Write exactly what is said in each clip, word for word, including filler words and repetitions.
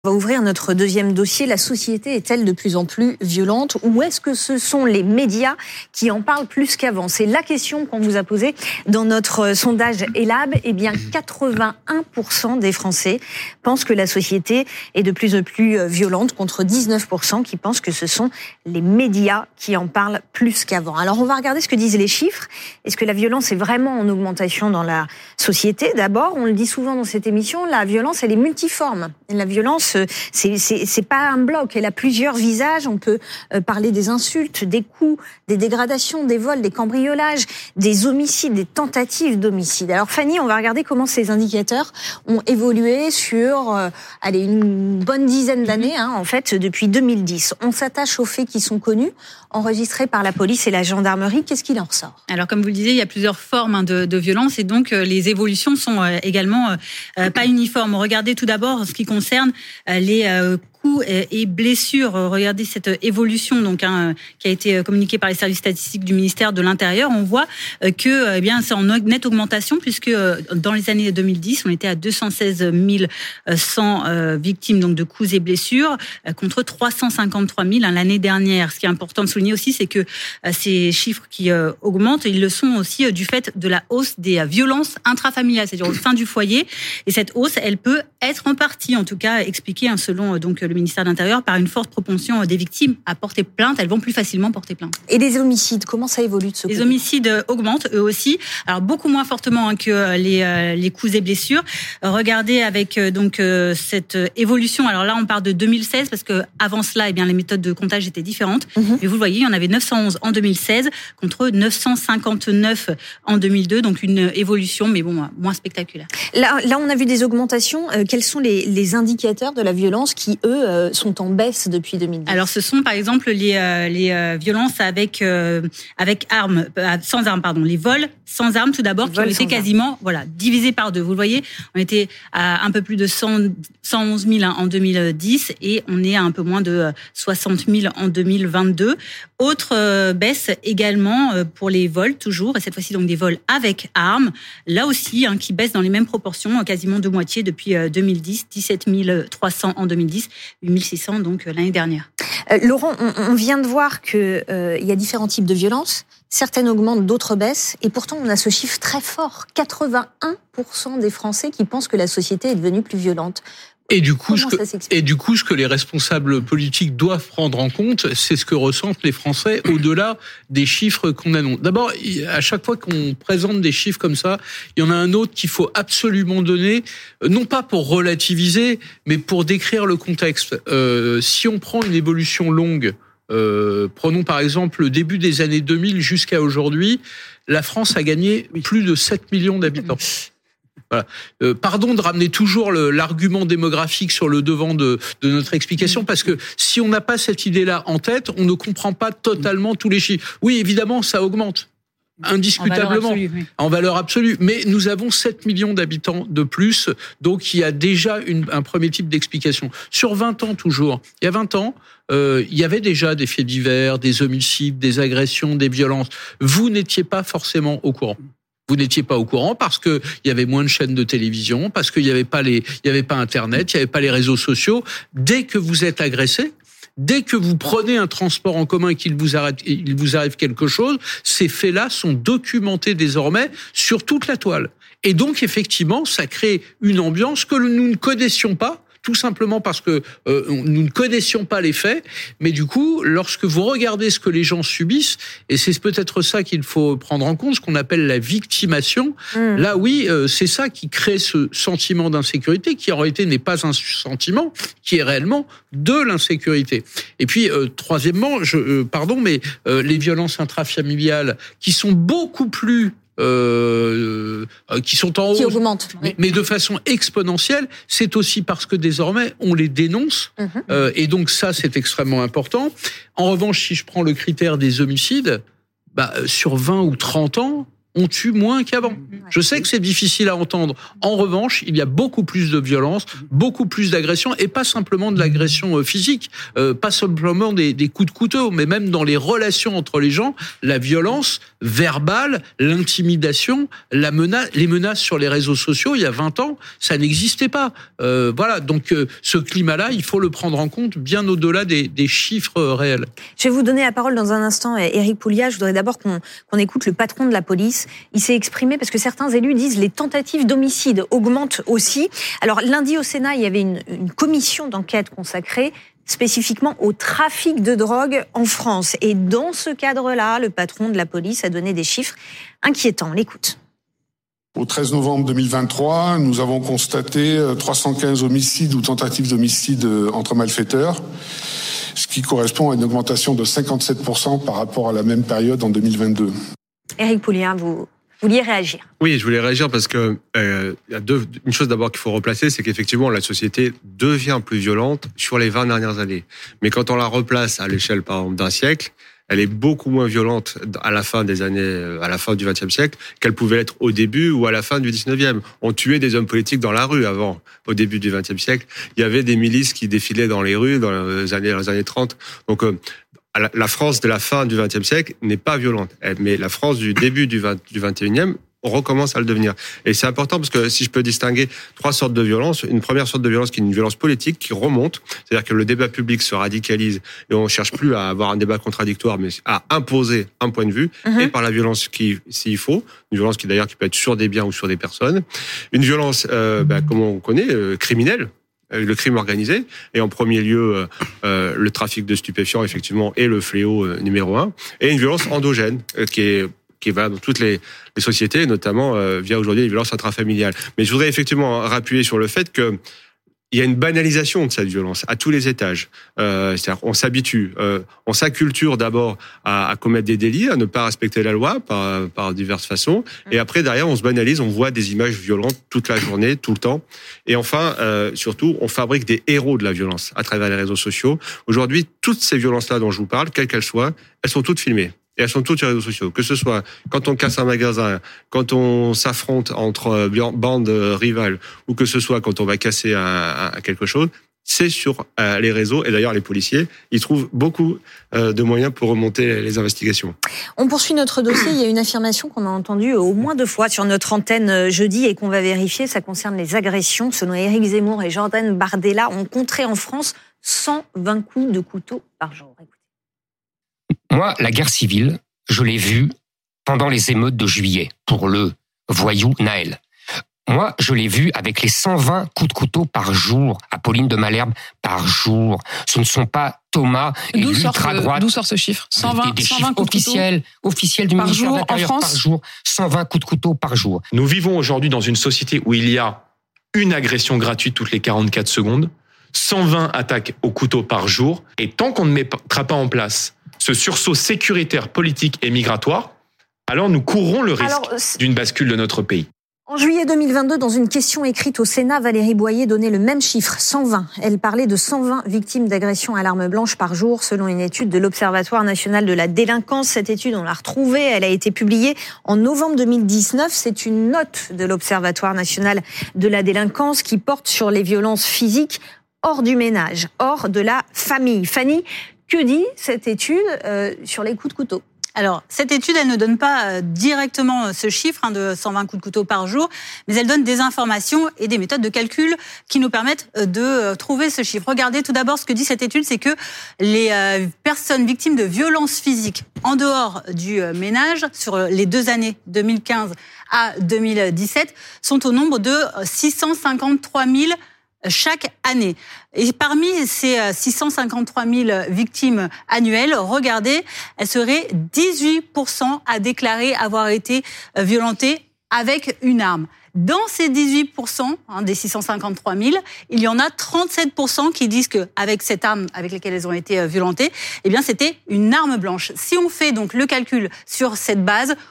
On va ouvrir notre deuxième dossier. La société est-elle de plus en plus violente ou est-ce que ce sont les médias qui en parlent plus qu'avant? C'est la question qu'on vous a posée dans notre sondage Elab. Eh bien, quatre-vingt-un pour cent des Français pensent que la société est de plus en plus violente, contre dix-neuf pour cent qui pensent que ce sont les médias qui en parlent plus qu'avant. Alors, on va regarder ce que disent les chiffres. Est-ce que la violence est vraiment en augmentation dans la société? D'abord, on le dit souvent dans cette émission, la violence, elle est multiforme. La violence, C'est, c'est, c'est pas un bloc, elle a plusieurs visages. On peut parler des insultes, des coups, des dégradations, des vols, des cambriolages, des homicides, des tentatives d'homicide. Alors Fanny, on va regarder comment ces indicateurs ont évolué sur euh, allez, une bonne dizaine d'années, hein, en fait, depuis deux mille dix. On s'attache aux faits qui sont connus, enregistrés par la police et la gendarmerie. Qu'est-ce qu'il en ressort? Alors, comme vous le disiez, il y a plusieurs formes hein, de, de violence et donc euh, les évolutions sont euh, également euh, pas uniformes. Regardez tout d'abord ce qui concerne euh, les euh, coups et blessures. Regardez cette évolution donc hein, qui a été communiquée par les services statistiques du ministère de l'Intérieur. On voit que eh bien c'est en nette augmentation puisque dans les années deux mille dix, on était à deux cent seize mille cent euh, victimes donc de coups et blessures contre trois cent cinquante-trois mille hein, l'année dernière. Ce qui est important de souligner aussi, c'est que euh, ces chiffres qui euh, augmentent, ils le sont aussi euh, du fait de la hausse des euh, violences intrafamiliales, c'est-à-dire au sein du foyer. Et cette hausse, elle peut être en partie, en tout cas, expliquée hein, selon euh, donc le ministère de l'Intérieur par une forte propension des victimes à porter plainte. Elles vont plus facilement porter plainte. Et les homicides, comment ça évolue de ce côté? Les homicides augmentent eux aussi, alors beaucoup moins fortement hein, que les, les coups et blessures. Regardez avec donc cette évolution. Alors là, on part de deux mille seize parce que avant cela, eh bien les méthodes de comptage étaient différentes. Mm-hmm. Et vous le voyez, il y en avait neuf cent onze en deux mille seize contre neuf cent cinquante-neuf en deux mille deux. Donc une évolution, mais bon, moins spectaculaire. Là, là on a vu des augmentations. Euh, quels sont les, les indicateurs de la violence qui, eux, euh, sont en baisse depuis deux mille dix? Alors, ce sont par exemple les euh, les euh, violences avec euh, avec armes, euh, sans armes, pardon, les vols sans armes tout d'abord, qui ont été quasiment armes. voilà divisés par deux. Vous le voyez, on était à un peu plus de cent, cent onze mille hein, en deux mille dix et on est à un peu moins de soixante mille en deux mille vingt-deux. Autre euh, baisse également euh, pour les vols toujours, et cette fois-ci donc des vols avec armes. Là aussi, hein, qui baissent dans les mêmes proportions, quasiment de moitié depuis euh, deux mille dix, dix-sept mille trois cents en deux mille dix, huit mille six cents donc euh, l'année dernière. Euh, Laurent, on, on vient de voir que euh, il y a différents types de violences. Certaines augmentent, d'autres baissent. Et pourtant, on a ce chiffre très fort. quatre-vingt-un pour cent des Français qui pensent que la société est devenue plus violente. Et du coup, ce que, et du coup, ce que les responsables politiques doivent prendre en compte, c'est ce que ressentent les Français au-delà des chiffres qu'on annonce. D'abord, à chaque fois qu'on présente des chiffres comme ça, il y en a un autre qu'il faut absolument donner, non pas pour relativiser, mais pour décrire le contexte. Euh, si on prend une évolution longue, euh, prenons par exemple le début des années deux mille jusqu'à aujourd'hui, la France a gagné plus de sept millions d'habitants. Voilà. Euh, pardon de ramener toujours le, l'argument démographique sur le devant de, de notre explication, parce que si on n'a pas cette idée-là en tête, on ne comprend pas totalement tous les chiffres. Oui, évidemment, ça augmente. Indiscutablement, en valeur absolue, oui. en valeur absolue. Mais nous avons sept millions d'habitants de plus, donc il y a déjà une, un premier type d'explication. Sur vingt ans toujours, il y a vingt ans, euh, il y avait déjà des faits divers, des homicides, des agressions, des violences. Vous n'étiez pas forcément au courant. Vous n'étiez pas au courant parce que il y avait moins de chaînes de télévision, parce qu'il y avait pas les, il y avait pas Internet, il y avait pas les réseaux sociaux. Dès que vous êtes agressé, dès que vous prenez un transport en commun et qu'il vous arrive, il vous arrive quelque chose, ces faits-là sont documentés désormais sur toute la toile. Et donc, effectivement, ça crée une ambiance que nous ne connaissions pas, tout simplement parce que euh, nous ne connaissions pas les faits. Mais du coup, lorsque vous regardez ce que les gens subissent, et c'est peut-être ça qu'il faut prendre en compte, ce qu'on appelle la victimation, mmh. là, oui, euh, c'est ça qui crée ce sentiment d'insécurité, qui en réalité n'est pas un sentiment, qui est réellement de l'insécurité. Et puis, euh, troisièmement, je, euh, pardon, mais euh, les violences intrafamiliales, qui sont beaucoup plus Euh, euh, qui sont en hausse, qui augmentent, mais, oui. mais de façon exponentielle, c'est aussi parce que désormais on les dénonce, mmh. euh, et donc ça c'est extrêmement important. En revanche, si je prends le critère des homicides, bah, sur vingt ou trente ans, on tue moins qu'avant. Je sais que c'est difficile à entendre. En revanche, il y a beaucoup plus de violence, beaucoup plus d'agression, et pas simplement de l'agression physique, euh, pas simplement des, des coups de couteau, mais même dans les relations entre les gens, la violence verbale, l'intimidation, la menace, les menaces sur les réseaux sociaux. Il y a vingt ans, ça n'existait pas. Euh, voilà, donc euh, ce climat-là, il faut le prendre en compte bien au-delà des, des chiffres réels. Je vais vous donner la parole dans un instant, Éric Pouliat. Je voudrais d'abord qu'on, qu'on écoute le patron de la police. Il s'est exprimé parce que certains élus disent les tentatives d'homicide augmentent aussi. Alors lundi au Sénat, il y avait une, une commission d'enquête consacrée spécifiquement au trafic de drogue en France. Et dans ce cadre-là, le patron de la police a donné des chiffres inquiétants. On l'écoute. Au treize novembre deux mille vingt-trois, nous avons constaté trois cent quinze homicides ou tentatives d'homicide entre malfaiteurs, ce qui correspond à une augmentation de cinquante-sept pour cent par rapport à la même période en deux mille vingt-deux. Éric Pouliat, vous vouliez réagir? Oui, je voulais réagir parce que euh, il y a deux, une chose d'abord qu'il faut replacer, c'est qu'effectivement la société devient plus violente sur les vingt dernières années. Mais quand on la replace à l'échelle, par exemple, d'un siècle, elle est beaucoup moins violente à la fin des années, à la fin du vingtième siècle, qu'elle pouvait être au début ou à la fin du dix-neuvième. On tuait des hommes politiques dans la rue avant, au début du vingtième siècle. Il y avait des milices qui défilaient dans les rues dans les années, les années trente. Donc, euh, la France de la fin du vingtième siècle n'est pas violente, mais la France du début du vingt et unième, on recommence à le devenir. Et c'est important parce que si je peux distinguer trois sortes de violences, une première sorte de violence qui est une violence politique qui remonte, c'est-à-dire que le débat public se radicalise et on ne cherche plus à avoir un débat contradictoire, mais à imposer un point de vue, mmh. et par la violence qui, s'il faut, une violence qui d'ailleurs qui peut être sur des biens ou sur des personnes, une violence, euh, bah, comme on connaît, euh, criminelle, le crime organisé, et en premier lieu, euh, le trafic de stupéfiants, effectivement, est le fléau euh, numéro un, et une violence endogène, euh, qui est qui va dans toutes les, les sociétés, notamment euh, via aujourd'hui les violences intrafamiliales. Mais je voudrais effectivement rappuyer sur le fait que il y a une banalisation de cette violence à tous les étages. Euh, c'est-à-dire, on s'habitue, euh, on s'acculture d'abord à, à commettre des délits, à ne pas respecter la loi par, par diverses façons. Et après, derrière, on se banalise, on voit des images violentes toute la journée, tout le temps. Et enfin, euh, surtout, on fabrique des héros de la violence à travers les réseaux sociaux. Aujourd'hui, toutes ces violences-là dont je vous parle, quelles qu'elles soient, elles sont toutes filmées. Et elles sont toutes sur les réseaux sociaux. Que ce soit quand on casse un magasin, quand on s'affronte entre bandes rivales, ou que ce soit quand on va casser un, un, quelque chose, c'est sur euh, les réseaux. Et d'ailleurs, les policiers, ils trouvent beaucoup euh, de moyens pour remonter les investigations. On poursuit notre dossier. Il y a une affirmation qu'on a entendue au moins deux fois sur notre antenne jeudi et qu'on va vérifier. Ça concerne les agressions. Selon Éric Zemmour et Jordan Bardella, on compterait en France cent vingt coups de couteau par jour. Moi, la guerre civile, je l'ai vue pendant les émeutes de juillet pour le voyou Naël. Moi, je l'ai vu avec les cent vingt coups de couteau par jour à Pauline de Malherbe par jour. Ce ne sont pas Thomas et l'ultra-droite. D'où sort ce chiffre? cent vingt, des, des cent vingt chiffres coups de officiels, officiels du par ministère jour, de l'Intérieur en France par jour. cent vingt coups de couteau par jour. Nous vivons aujourd'hui dans une société où il y a une agression gratuite toutes les quarante-quatre secondes, cent vingt attaques au couteau par jour, et tant qu'on ne mettra pas en place ce sursaut sécuritaire, politique et migratoire, alors nous courrons le risque alors, d'une bascule de notre pays. En juillet deux mille vingt-deux, dans une question écrite au Sénat, Valérie Boyer donnait le même chiffre, cent vingt. Elle parlait de cent vingt victimes d'agressions à l'arme blanche par jour, selon une étude de l'Observatoire national de la délinquance. Cette étude, on l'a retrouvée, elle a été publiée en novembre deux mille dix-neuf. C'est une note de l'Observatoire national de la délinquance qui porte sur les violences physiques hors du ménage, hors de la famille. Fanny, que dit cette étude euh, sur les coups de couteau ? Alors, cette étude, elle ne donne pas directement ce chiffre hein, de cent vingt coups de couteau par jour, mais elle donne des informations et des méthodes de calcul qui nous permettent de trouver ce chiffre. Regardez tout d'abord ce que dit cette étude, c'est que les euh, personnes victimes de violences physiques en dehors du ménage, sur les deux années deux mille quinze à deux mille dix-sept, sont au nombre de six cent cinquante-trois mille chaque année. Et parmi ces six cent cinquante-trois mille victimes annuelles, regardez, elles seraient dix-huit pour cent à déclarer avoir été violentées avec une arme. Dans ces dix-huit pour cent hein, des six cent cinquante-trois mille, il y en a trente-sept pour cent qui disent qu'avec cette arme avec laquelle elles ont été violentées, eh bien c'était une arme blanche. Si on fait donc le calcul sur cette base,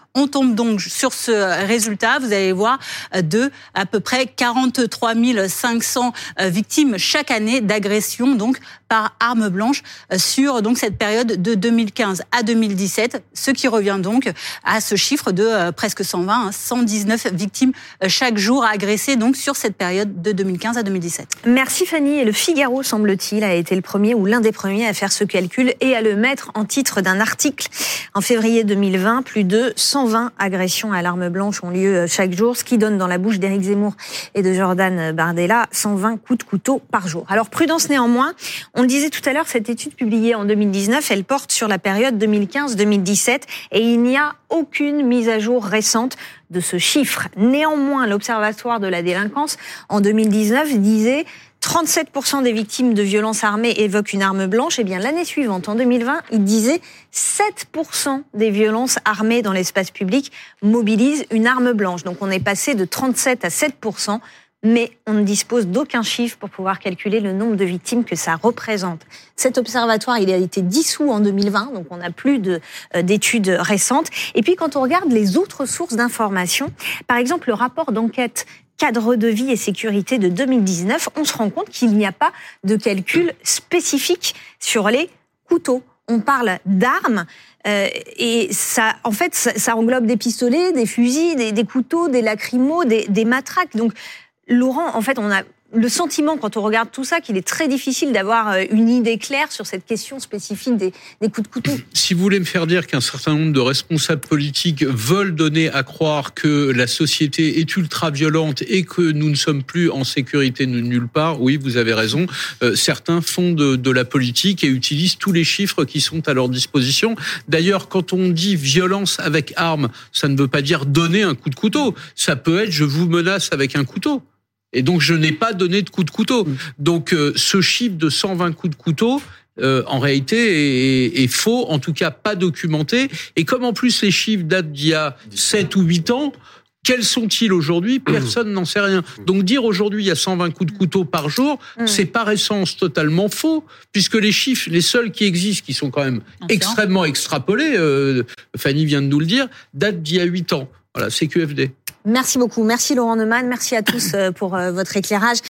On tombe donc sur ce résultat, vous allez voir, de à peu près quarante-trois mille cinq cents victimes chaque année d'agression donc par arme blanche sur donc cette période de deux mille quinze à deux mille dix-sept, ce qui revient donc à ce chiffre de presque cent vingt, hein, cent dix-neuf victimes chaque jour agressées donc sur cette période de deux mille quinze à deux mille dix-sept. Merci Fanny. Et le Figaro, semble-t-il, a été le premier ou l'un des premiers à faire ce calcul et à le mettre en titre d'un article. En février deux mille vingt, plus de cent vingt agressions à l'arme blanche ont lieu chaque jour, ce qui donne dans la bouche d'Éric Zemmour et de Jordan Bardella cent vingt coups de couteau par jour. Alors prudence néanmoins, on le disait tout à l'heure, cette étude publiée en deux mille dix-neuf, elle porte sur la période deux mille quinze deux mille dix-sept et il n'y a aucune mise à jour récente de ce chiffre. Néanmoins, l'Observatoire de la délinquance, en deux mille dix-neuf, disait trente-sept pour cent des victimes de violences armées évoquent une arme blanche. Et bien l'année suivante, en deux mille vingt, il disait sept pour cent des violences armées dans l'espace public mobilisent une arme blanche. Donc on est passé de trente-sept à sept pour cent. Mais on ne dispose d'aucun chiffre pour pouvoir calculer le nombre de victimes que ça représente. Cet observatoire, il a été dissous en deux mille vingt, donc on n'a plus de, euh, d'études récentes. Et puis quand on regarde les autres sources d'informations, par exemple le rapport d'enquête cadre de vie et sécurité de deux mille dix-neuf, on se rend compte qu'il n'y a pas de calcul spécifique sur les couteaux. On parle d'armes. Euh, et ça, en fait, ça, ça englobe des pistolets, des fusils, des, des couteaux, des lacrymos, des, des matraques. Donc, Laurent, en fait, on a le sentiment, quand on regarde tout ça, qu'il est très difficile d'avoir une idée claire sur cette question spécifique des, des coups de couteau. Si vous voulez me faire dire qu'un certain nombre de responsables politiques veulent donner à croire que la société est ultra-violente et que nous ne sommes plus en sécurité nulle part, oui, vous avez raison. Euh, certains font de, de la politique et utilisent tous les chiffres qui sont à leur disposition. D'ailleurs, quand on dit violence avec arme, ça ne veut pas dire donner un coup de couteau. Ça peut être je vous menace avec un couteau. Et donc, je n'ai pas donné de coup de couteau. Donc, euh, ce chiffre de cent vingt coups de couteau, euh, en réalité, est, est faux, en tout cas pas documenté. Et comme en plus les chiffres datent d'il y a sept ou huit ans, quels sont-ils aujourd'hui ? Personne n'en sait rien. Donc, dire aujourd'hui il y a cent vingt coups de couteau par jour, mmh. c'est par essence totalement faux, puisque les chiffres, les seuls qui existent, qui sont quand même extrêmement extrapolés, euh, Fanny vient de nous le dire, datent d'il y a huit ans. Voilà, C Q F D. Merci beaucoup. Merci Laurent Neumann. Merci à tous pour votre éclairage.